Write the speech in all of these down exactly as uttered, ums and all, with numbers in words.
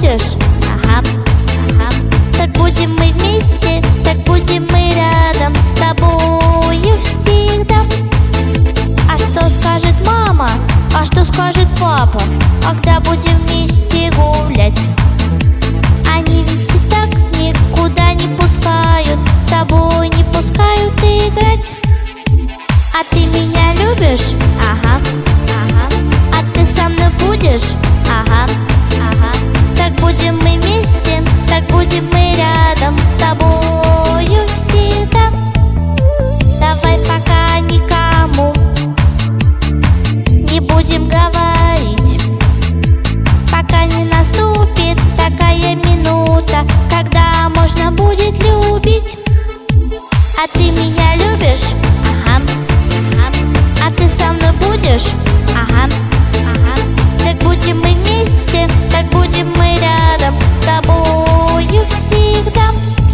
будешь? Ага, ага. Так будем мы вместе, так будем мы рядом с тобою всегда. А что скажет мама? А что скажет папа, когда будем вместе гулять? Они ведь и так никуда не пускают, с тобой не пускают играть. А ты меня любишь? Ага, ага. А ты со мной будешь? Ага, ага. Так будем мы вместе, так будем мы рядом с тобою всегда. Давай пока никому не будем говорить, пока не наступит такая минута, когда можно будет любить. А ты меня любишь? Ага, ага. А ты со мной будешь? Ага, ага. Так будем мы вместе, так будем мы рядом с тобою всегда.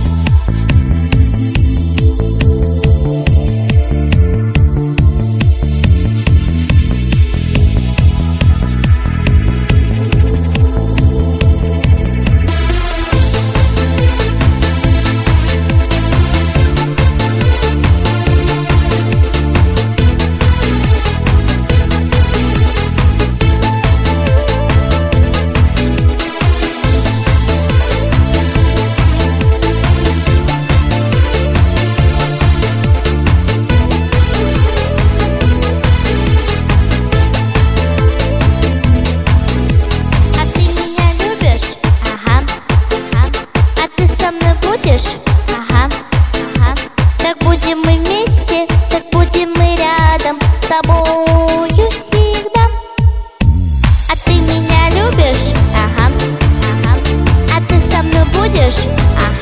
Будешь? Ага, ага. Так будем мы вместе, так будем мы рядом с тобою всегда. А ты меня любишь? Ага, ага. А ты со мной будешь? Ага.